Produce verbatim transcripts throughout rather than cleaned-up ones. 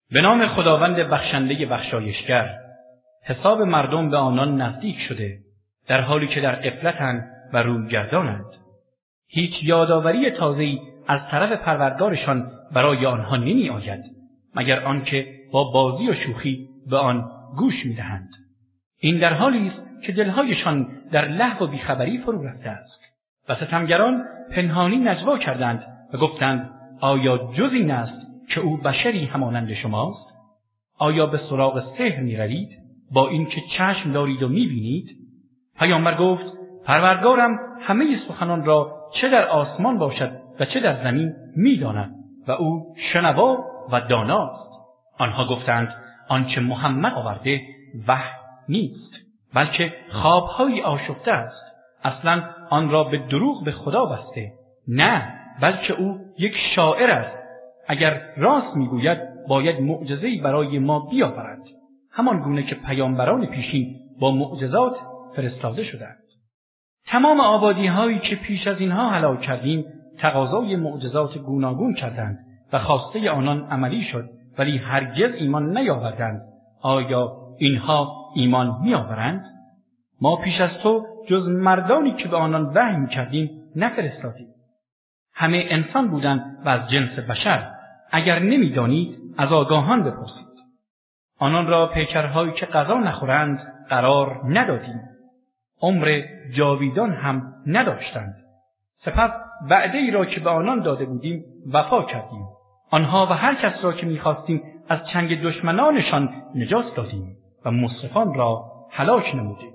به نام خداوند بخشنده بخشایشگر. حساب مردم به آنان نزدیک شده، در حالی که در غفلتند و روی گردانند. هیچ یادآوری تازه‌ای از طرف پروردگارشان برای آنها نمی آید، مگر آنکه با بازی و شوخی به آن گوش می دهند. این در حالی است که دلهایشان در لهو و بیخبری فرو رفته است. و ستمگران پنهانی نجوا کردند و گفتند آیا جز این است که او بشری همانند شماست؟ آیا به سراغ سحر می روید با اینکه چشم دارید و می بینید؟ پیامبر گفت پروردگارم همه سخنان را چه در آسمان باشد و چه در زمین می داند و او شنوا و داناست. آنها گفتند آنچه محمد آورده وحی نیست، بلکه خواب‌های آشفته است. اصلا آن را به دروغ به خدا بسته. نه، بلکه او یک شاعر است. اگر راست میگوید باید معجزه‌ای برای ما بیاورد، همان گونه که پیامبران پیشین با معجزات فرستاده شدند. تمام آبادی‌هایی که پیش از اینها هلاک کردیم تقاضای معجزات گوناگون کردند و خواسته آنان عملی شد، ولی هرگز ایمان نیاوردند. آیا اینها ایمان میآورند؟ ما پیش از تو جز مردانی که به آنان وحی می‌کردیم نفرستادیم. همه انسان بودند و از جنس بشر. اگر نمی‌دانید از آگاهان بپرسید. آنان را پیکرهایی که غذا نخورند قرار ندادیم. عمر جاویدان هم نداشتند. سپس وعده ای را که به آنان داده بودیم وفا کردیم. آنها و هر کس را که می‌خواستیم از چنگ دشمنانشان نجات دادیم و مسرفان را هلاک نمودیم.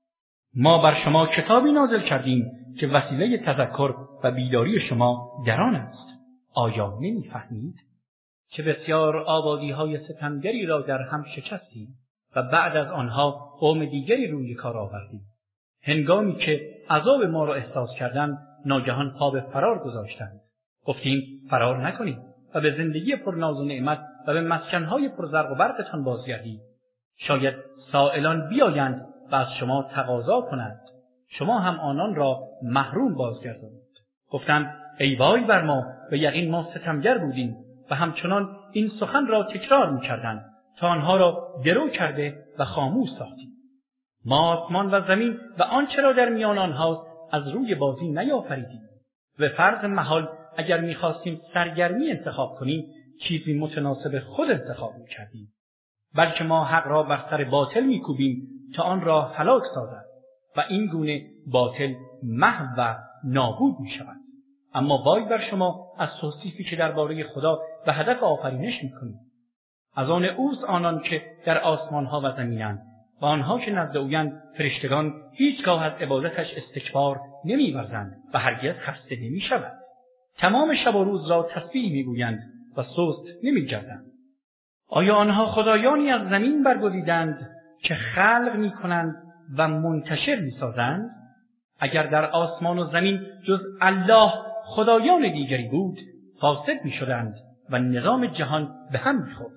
ما بر شما کتابی نازل کردیم که وسیله تذکر و بیداری شما در آن است. آیا نمی‌فهمید؟ که بسیار آبادی‌های ستمگری را در هم شکستیم و بعد از آنها قوم دیگری روی کار آوردیم. هنگامی که عذاب ما را احساس کردند ناگهان پا به فرار گذاشتند. گفتیم فرار نکنید و به زندگی پرناز و نعمت و به مسکن‌های پرزرق و برقتان بازگردید. شاید سائلان بیایند و از شما تقاضا کنند. شما هم آنان را محروم بازگردانید. گفتند ای وای بر ما، به یقین ما ستمگر بودیم و همچنان این سخن را تکرار می‌کردند تا آنها را گرو کرده و خاموش ساختیم. ما آسمان و زمین و آنچه را در میان آنهاست از روی بازی نیافریدیم. به فرض محال اگر می‌خواستیم سرگرمی انتخاب کنیم چیزی متناسب خود انتخاب می‌کردیم، بلکه ما حق را بر سر باطل می‌کوبیم تا آن را هلاک سازد و این گونه باطل محو و نابود می‌شود. اما وای بر شما از توصیفی که درباره خدا و هدف آفرینش می‌کنید. از آن اوست آنان که در آسمان‌ها و زمینند و آنها که نزد اویند فرشتگان هیچگاه از عبادتش استکبار نمی‌ورزند و هرگز خسته نمی‌شوند. تمام شب و روز را تسبیح می‌گویند و سست نمی‌گردند. آیا آنها خدایانی از زمین برگزیدند که خلق می‌کنند و منتشر می‌سازند؟ اگر در آسمان و زمین جز الله خدایان دیگری بود فاسد می‌شدند و نظام جهان به هم می‌خورد.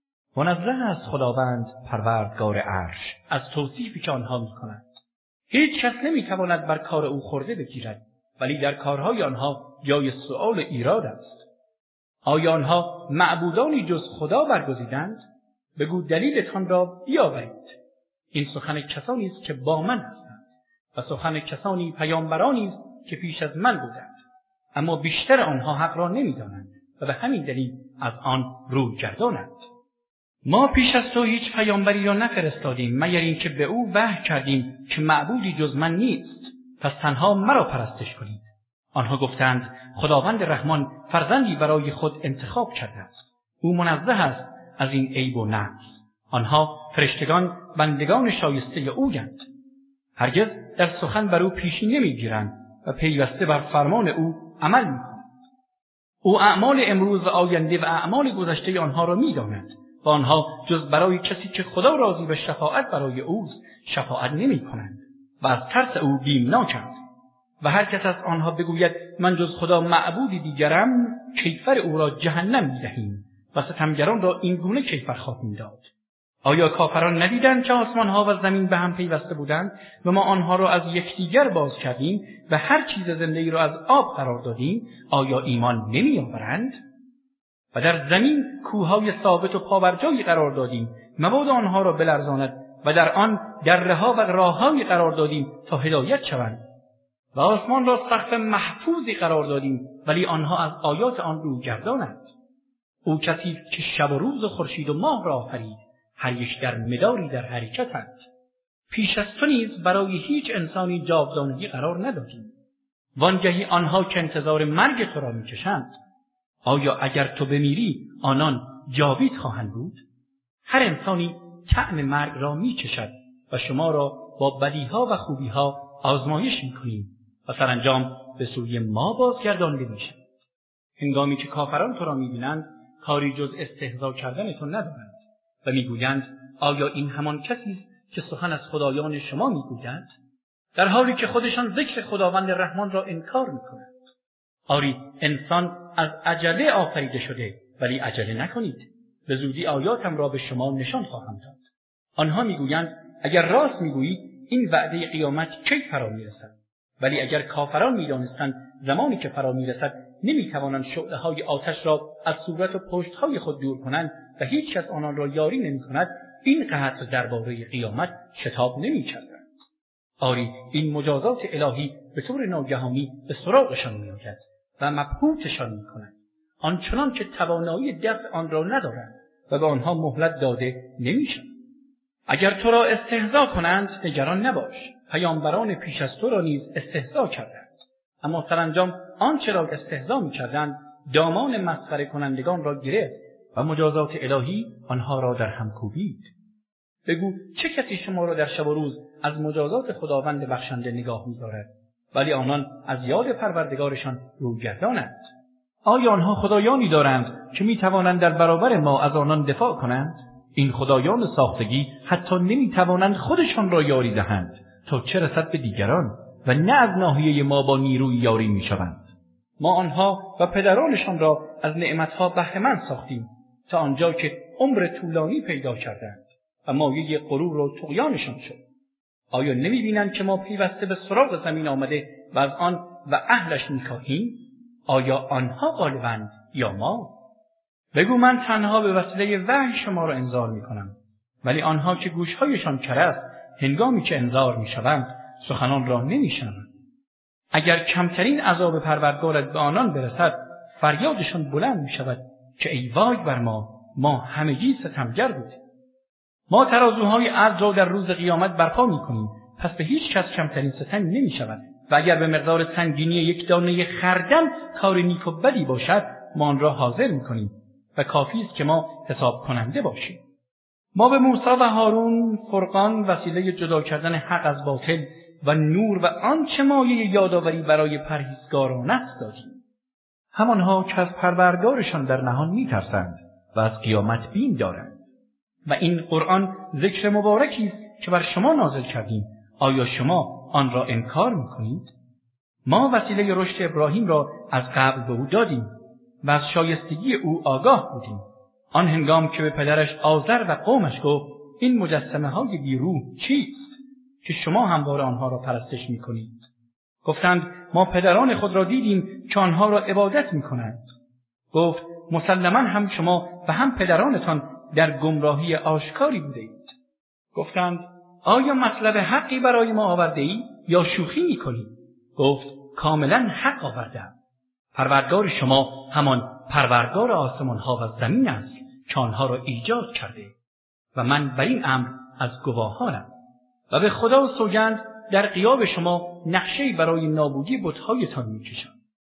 منزه است خداوند پروردگار عرش از توصیفی که آنها می‌کنند. هیچ کس نمی‌تواند بر کار او خورده بگیرد، ولی در کارهای آنها جای سؤال و ایراد است. آیا آنها معبودانی جز خدا برگزیدند؟ بگو دلیلتان را بیاورید. این سخن کسانی است که با من هستند و سخن کسانی پیامبرانی است که پیش از من بودند، اما بیشتر آنها حق را نمی‌دانند و به همین دلیل از آن روی گردانند. ما پیش از تو هیچ پیامبری را نفرستادیم مگر اینکه به او وحی کردیم که معبودی جز من نیست، پس تنها مرا پرستش کنید. آنها گفتند خداوند رحمان فرزندی برای خود انتخاب کرده است. او منزه است از این عیب و نقص. آنها فرشتگان بندگان شایسته اویند. هرگز در سخن بر او پیشی نمیگیرند و پیوسته بر فرمان او عمل میکنند. او اعمال امروز و آینده و اعمال گذشته آنها را میداند و آنها جز برای کسی که خدا راضی به شفاعت برای اوست شفاعت نمیکنند و از ترس او بیمناکند. و هر کس از آنها بگوید من جز خدا معبودی دیگرم کیفر او را جهنم میدهیم و ستمگران را این گونه کیفر خواهیم داد. آیا کافران ندیدند که آسمانها و زمین به هم پیوسته بودند و ما آنها را از یکدیگر باز کردیم و هر چیز زنده‌ای را از آب قرار دادیم؟ آیا ایمان نمی‌آورند؟ و در زمین کوههای ثابت و پابرجایی قرار دادیم مبادا آنها را بلرزاند و در آن دره‌ها و راههایی قرار دادیم تا هدایت شوند و آسمان را سقف محفوظی قرار دادیم ولی آنها از آیات آن روگردانند. او کسی که شب و روز و خورشید و ماه را آفرید، هر یک در مداری در حرکتند. پیش از تو نیز برای هیچ انسانی جاودانگی قرار ندادیم. وانگهی آنها که انتظار مرگ تو را میکشند، آیا اگر تو بمیری آنان جاوید خواهند بود؟ هر انسانی طعم مرگ را میچشد و شما را با بدیها و خوبیها آزمایش میکنیم و سرانجام به سوی ما بازگردانده میشد. هنگامی که کافران تو را میبینند کاری جز استهزا کردن تو ندارند و میگویند آیا این همان کسی است که سخن از خدایان شما میگویند، در حالی که خودشان ذکر خداوند رحمان را انکار میکنند. آری انسان از عجله آفریده شده، ولی عجله نکنید، به زودی آیاتم را به شما نشان خواهم داد. آنها میگویند اگر راست میگویی این وعده قیامت کی فرا میرسد؟ ولی اگر کافران میدانستند زمانی که فرا میرسد نمیتوانند شعله‌های آتش را از صورت و پشت‌های خود دور کنند و هیچ کس آنان را یاری نمی‌کند، این قطع درباره قیامت شتاب نمی‌کردند. آری این مجازات الهی به طور ناگهانی به سراغشان می‌آید و مبهوتشان می‌کند، آنچنان که توانایی دفع آن را ندارند و به آنها مهلت داده نمی‌شود. اگر تو را استهزا کنند نگران نباش، پیامبران پیش از تو را نیز استهزا کردند، اما سرانجام آنچه را استهزا می‌کردند دامان مسخره کنندگان را گرفت و مجازات الهی آنها را در هم کوبید. بگو چه کسی شما را در شب و روز از مجازات خداوند بخشنده نگاه می‌دارد ولی آنان از یاد پروردگارشان روگردانند؟ آیا آنها خدایانی دارند که می‌توانند در برابر ما از آنان دفاع کنند؟ این خدایان ساختگی حتی نمی‌توانند خودشان را یاری دهند تا چه رسد به دیگران، و نه از ناحیه ما با نیروی یاری می‌شوند. ما آنها و پدرانشان را از نعمت‌ها بهره‌مند ساختیم تا آنجا که عمر طولانی پیدا کردند و مایه غرور و طغیانشان شد. آیا نمی‌بینند که ما پیوسته به سراغ زمین آمده و از آن و اهلش می‌کاهیم؟ آیا آنها غالبند یا ما؟ بگو من تنها به وسیله وحی شما را انذار می‌کنم، ولی آنها که گوش‌هایشان کر است هنگامی که انذار می‌شوند سخنان را نمی‌شنوند. اگر کمترین عذاب پروردگارت به آنان برسد فریادشان بلند می‌شود که ای وای بر ما، ما همگی ستمگر بودیم. ما ترازوهای عدل را در روز قیامت برپا می‌کنیم، پس به هیچ کس کمترین ستم نمی‌شود و اگر به مقدار سنگینی یک دانه خردل کار نیک و بدی باشد ما آن را حاضر می‌کنیم و کافی است که ما حساب کننده باشیم. ما به موسی و هارون فرقان وسیله جدا کردن حق از باطل و نور و آنچه مایه یادآوری برای پرهیزگاران است دادیم. همانها که از پروردگارشان در نهان می‌ترسند و از قیامت بین دارند. و این قرآن ذکر مبارکی است که بر شما نازل کردیم، آیا شما آن را انکار می‌کنید؟ ما وسیله رشد ابراهیم را از قبل به او دادیم و از شایستگی او آگاه بودیم. آن هنگام که به پدرش آزر و قومش گفت این مجسمه های بیروح چیست که شما همواره آنها را پرستش می‌کنید؟ گفتند ما پدران خود را دیدیم که آنها را عبادت می‌کنند. گفت مسلماً هم شما و هم پدرانتان در گمراهی آشکاری بودید. گفتند آیا مطلب حقی برای ما آورده ای یا شوخی می‌کنی؟ گفت کاملاً حق آوردم. پروردگار شما همان پروردگار آسمان ها و زمین است که آنها را ایجاد کرده و من بر این امر از گواهانم. و به خدا سوگند در غیاب شما نقشه‌ای برای نابودی بت‌هایتان می‌کشم.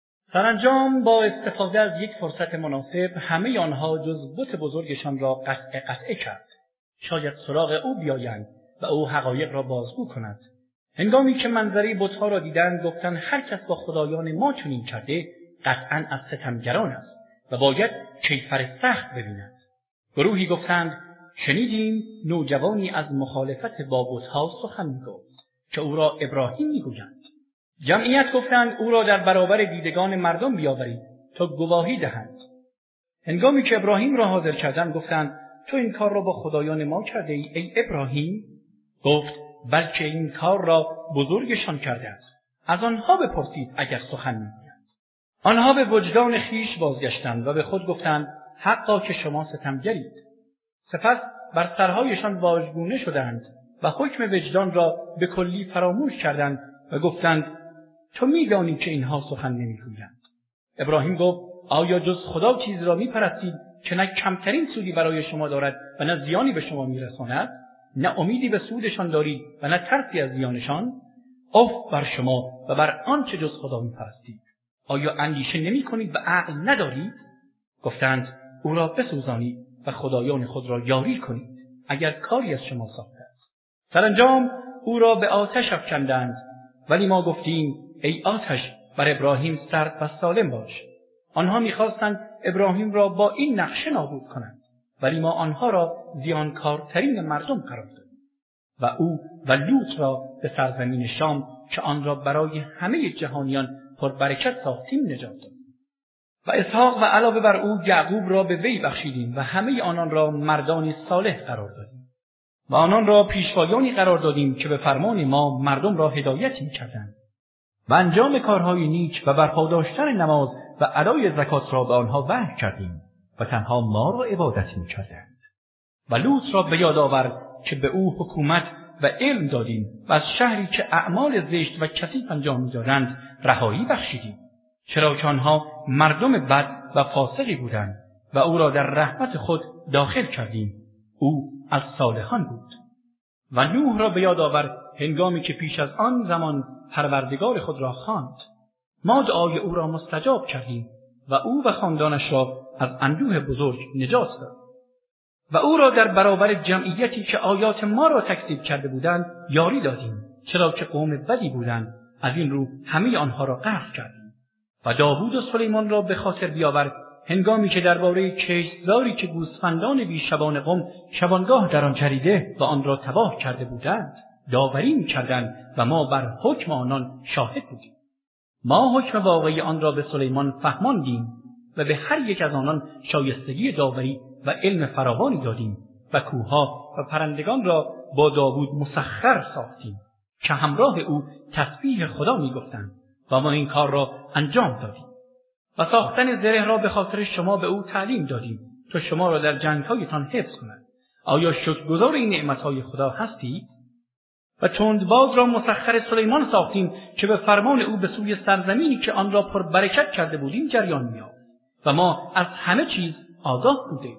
سرانجام با استفاده از یک فرصت مناسب همه آنها جز بت بزرگشان را قطع قطع کرد. شاید سراغ او بیایند و او حقایق را بازگو کند. هنگامی که منظره بت‌ها را دیدند گفتند هر کس با خدایان ما چنین کرده قطعاً از ستمگران است و باید کیفر سخت ببیند. گروهی گفتند شنیدیم نوجوانی از مخالفت با بت‌ها سخن می‌گفت که او را ابراهیم می‌گویند. جمعیت گفتند او را در برابر دیدگان مردم بیاورید تا گواهی دهند. هنگامی که ابراهیم را حاضر کردند گفتند تو این کار را با خدایان ما کرده ای ای ابراهیم؟ گفت بلکه این کار را بزرگشان کرده است. از آنها بپرسید اگر سخن می‌گویند. آنها به وجدان خیش بازگشتند و به خود گفتند حقا که شما ستمگرید. سپس بر سرهایشان واژگونه شدند و حکم وجدان را به کلی فراموش کردند و گفتند تو می‌دانی که اینها سخن نمی‌گویند. ابراهیم گفت آیا جز خدا چیز را می‌پرستید که نه کمترین سودی برای شما دارد و نه زیانی به شما می‌رساند؟ نه امیدی به سودشان دارید و نه ترسی از زیانشان؟ اف بر شما و بر آنچه جز خدا می‌پرستید. آیا اندیشه نمی‌کنید و عقل ندارید؟ گفتند او را بسوزانید و خدایان خود را یاری کنید اگر کاری از شما ساخته است. سرانجام او را به آتش افکندند، ولی ما گفتیم ای آتش بر ابراهیم سرد و سالم باش. آنها می‌خواستند ابراهیم را با این نقشه نابود کنند، ولی ما آنها را زیانکارترین مردم قرار دادیم و او و لوط را به سرزمین شام که آن را برای همه جهانیان پربرکت ساختیم نجات دادیم. و اسحاق و علاوه بر او یعقوب را به وی بخشیدیم و همه آنان را مردانی صالح قرار دادیم و آنان را پیشوایانی قرار دادیم که به فرمان ما مردم را هدایت می‌کردند و انجام کارهای نیک و برپا داشتن نماز و ادای زکات را به آنها وحی کردیم و تنها ما را عبادت می‌کردند. و لوط را به یاد آور که به او حکومت و علم دادیم و از شهری که اعمال زشت و کثیف انجام می‌دادند رهایی بخشیدیم، چرا که آنها مردم بد و فاسقی بودند و او را در رحمت خود داخل کردیم. او از صالحان بود. و نوح را به یاد آور هنگامی که پیش از آن زمان پروردگار خود را خواند. ما دعای او را مستجاب کردیم و او و خاندانش را از اندوه بزرگ نجات داد. و او را در برابر جمعیتی که آیات ما را تکذیب کرده بودند یاری دادیم، چرا که قوم بدی بودند. از این رو همه آنها را غرق کردیم. و داوود و سلیمان را به خاطر بیاور هنگامی که درباره کشتزاری که گوسفندان بیشبان قوم شبانگاه در آن چریده و آن را تباه کرده بودند داوری می‌کردند و ما بر حکم آنان شاهد بودیم. ما حکم واقعی آن را به سلیمان فهماندیم و به هر یک از آنان شایستگی داوری و علم فراوانی دادیم و کوهها و پرندگان را با داوود مسخر ساختیم که همراه او تسبیح خدا می‌گفتند و ما این کار را انجام دادیم. و ساختن زره را به خاطر شما به او تعلیم دادیم تا شما را در جنگ‌هایتان حفظ کند. آیا شکرگزار این نعمت‌های خدا هستید؟ و تندباد را مسخر سلیمان ساختیم که به فرمان او به سوی سرزمینی که آن را پر برکت کرده بودیم جریان می‌یافت و ما از همه چیز آگاه بودیم.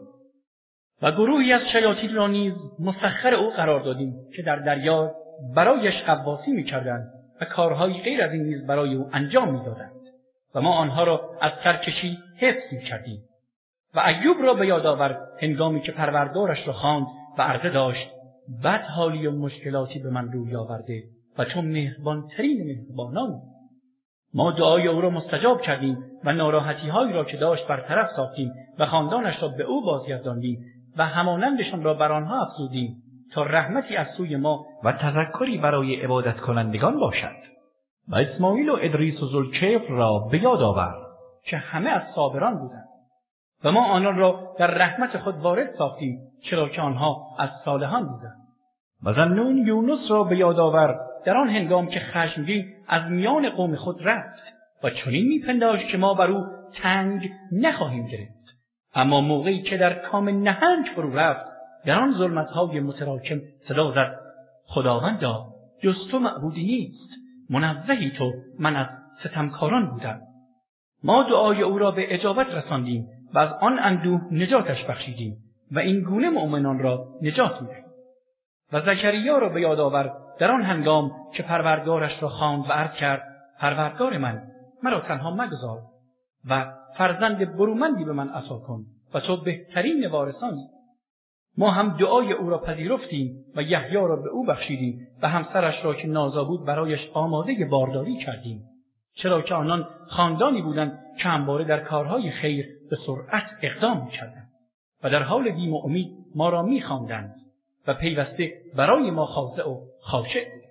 و گروهی از شیاطین را نیز مسخر او قرار دادیم که در دریا برایش غواصی می‌کردند و کارهای غیر از این نیز برای او انجام می‌دادند و ما آنها را از سرکشی حفظ می‌کردیم. و ایوب را به یاد آور هنگامی که پروردگارش را خواند و عرضه داشت بد حالی و مشکلاتی به من روی آورده و چون مهربان‌ترین مهربانان. ما دعای او را مستجاب کردیم و ناراحتی‌هایی را که داشت برطرف ساختیم و خاندانش را به او بازگرداندیم و همانندشان را بر آنها افزودیم تا رحمتی از سوی ما و تذکری برای عبادت کنندگان باشد. و اسماعیل و ادریس و ذوالکفل را به یاد آور که همه از صابران بودند و ما آنان را در رحمت خود وارد ساختیم، چرا که آنها از صالحان بودند. و ذاالنون یونس را به یاد آور در آن هنگام که خشمگین از میان قوم خود رفت و چنین میپنداشت که ما بر او تنگ نخواهیم گرفت. اما موقعی که در کام نهنگ فرو رفت در آن ظلمت‌های متراکم صدا زد خداوندا جز تو معبودی نیست، منزهی تو، من از ستمکاران بودم. ما دعای او را به اجابت رساندیم و از آن اندوه نجاتش بخشیدیم و این گونه مؤمنان را نجات می‌دهیم. و زکریا را به یاد آور در آن هنگام که پروردگارش را خواند و عرض کرد پروردگار من، مرا تنها مگذار و فرزند برومندی به من عطا کن و تو بهترین وارثانی. ما هم دعای او را پذیرفتیم و یحیی را به او بخشیدیم و همسرش را که نازا بود برایش آماده بارداری کردیم، چرا که آنان خاندانی بودند که همواره در کارهای خیر به سرعت اقدام می‌کردند و در حال بیم و امید ما را می‌خواندند و پیوسته برای ما خاضع و خاشع بودند.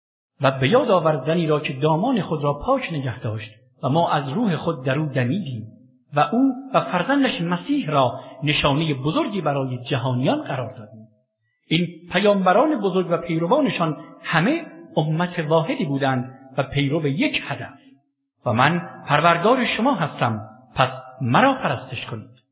و به یاد آور زنی را که دامان خود را پاک نگه داشت و ما از روح خود در او دمیدیم و او و فرزندش مسیح را نشانه بزرگی برای جهانیان قرار دادیم. این پیامبران بزرگ و پیروانشان همه امت واحدی بودند و پیرو یک هدف. و من پروردگار شما هستم، پس مرا پرستش کنید.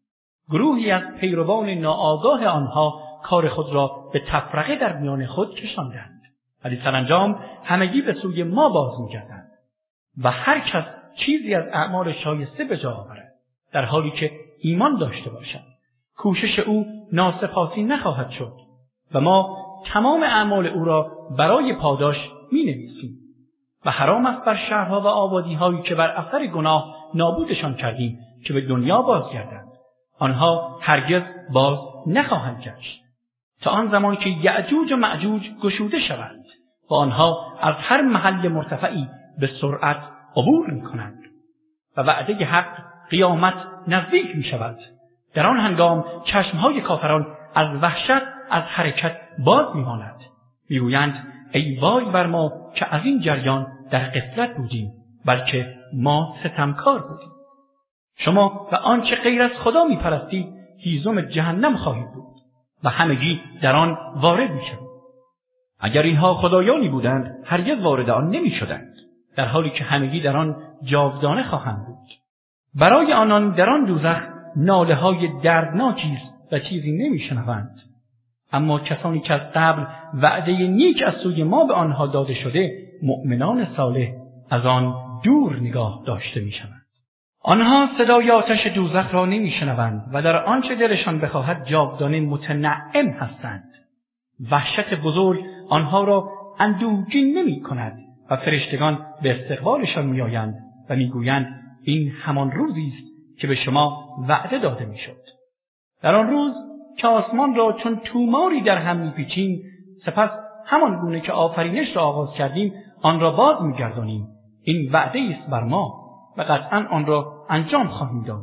گروهی از پیروان ناآگاه آنها کار خود را به تفرقه در میان خود کشاندند، ولی سرانجام همگی به سوی ما باز می‌گردند و هر کس چیزی از اعمال شایسته به جا آورد در حالی که ایمان داشته باشد، کوشش او ناسپاسی نخواهد شد و ما تمام اعمال او را برای پاداش می‌نویسیم. و حرام است بر شهرها و آبادی‌هایی که بر اثر گناه نابودشان کردیم که به دنیا بازگردند. آنها هرگز باز نخواهند گشت تا آن زمان که یأجوج و مأجوج گشوده شوند و آنها از هر محل مرتفعی به سرعت عبور می‌کنند و وعده حق قیامت نزدیک می‌شود. در آن هنگام چشم‌های کافران از وحشت از حرکت باز می‌ماند. می‌گویند ای وای بر ما که از این جریان در غفلت بودیم، بلکه ما ستمکار بودیم. شما و آنچه غیر از خدا می‌پرستید هیزم جهنم خواهید بود و همگی در آن وارد می‌شوید. اگر اینها خدایانی بودند هرگز وارد آن نمی‌شدند، در حالی که همگی در آن جاودانه خواهند بود. برای آنان در آن دوزخ ناله‌های دردناکی است و چیزی نمی‌شنوند. اما کسانی که از قبل وعده نیک از سوی ما به آنها داده شده، مؤمنان صالح، از آن دور نگاه داشته می‌شوند. آنها صدای آتش دوزخ را نمی‌شنوند و در آنچه دلشان بخواهد جاودانه متنعم هستند. وحشت بزرگ آنها را اندوهگین نمی‌کند و فرشتگان به استقبالشان می‌آیند و می‌گویند این همان روزی است که به شما وعده داده می‌شد. در آن روز که آسمان را چون توماری در هم می‌پیچیم، سپس همان گونه که آفرینش را آغاز کردیم آن را باز می‌گردانیم. این وعده است بر ما و قطعاً آن را انجام خواهیم داد.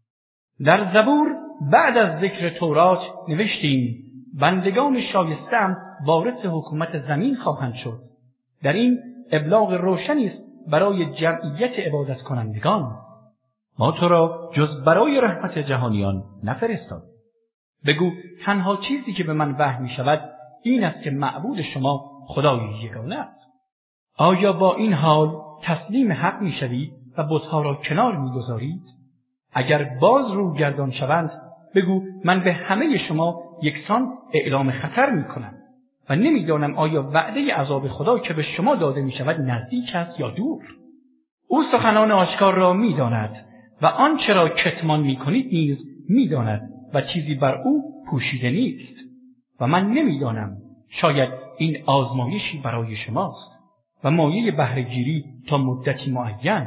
در زبور بعد از ذکر تورات نوشتیم بندگان شایسته‌ام وارث حکومت زمین خواهند شد. در این ابلاغ روشنی است برای جمعیت عبادت کنندگان. ما تو را جز برای رحمت جهانیان نفرستاد. بگو تنها چیزی که به من وحی می شود این است که معبود شما خدای یگانه است. آیا با این حال تسلیم حق می شوید و بت‌ها را کنار می گذارید؟ اگر باز رو گردان شوند بگو من به همه شما یکسان اعلام خطر می کنم و نمی دانم آیا وعده عذاب خدا که به شما داده می شود نزدیک است یا دور. او سخنان آشکار را می داند و آنچه را کتمان می کنید نیز می داند و چیزی بر او پوشیده نیست. و من نمیدانم شاید این آزمایشی برای شماست و مایه بهره‌گیری تا مدتی معین.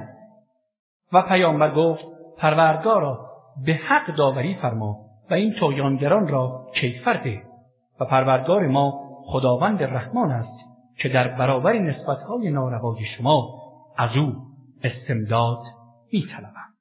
و پیامبر گفت پروردگارا به حق داوری فرما و این طغیانگران را کیفر ده. و پروردگار ما خداوند رحمان است که در برابر نسبت‌های ناروای شما از او استمداد می‌طلبد.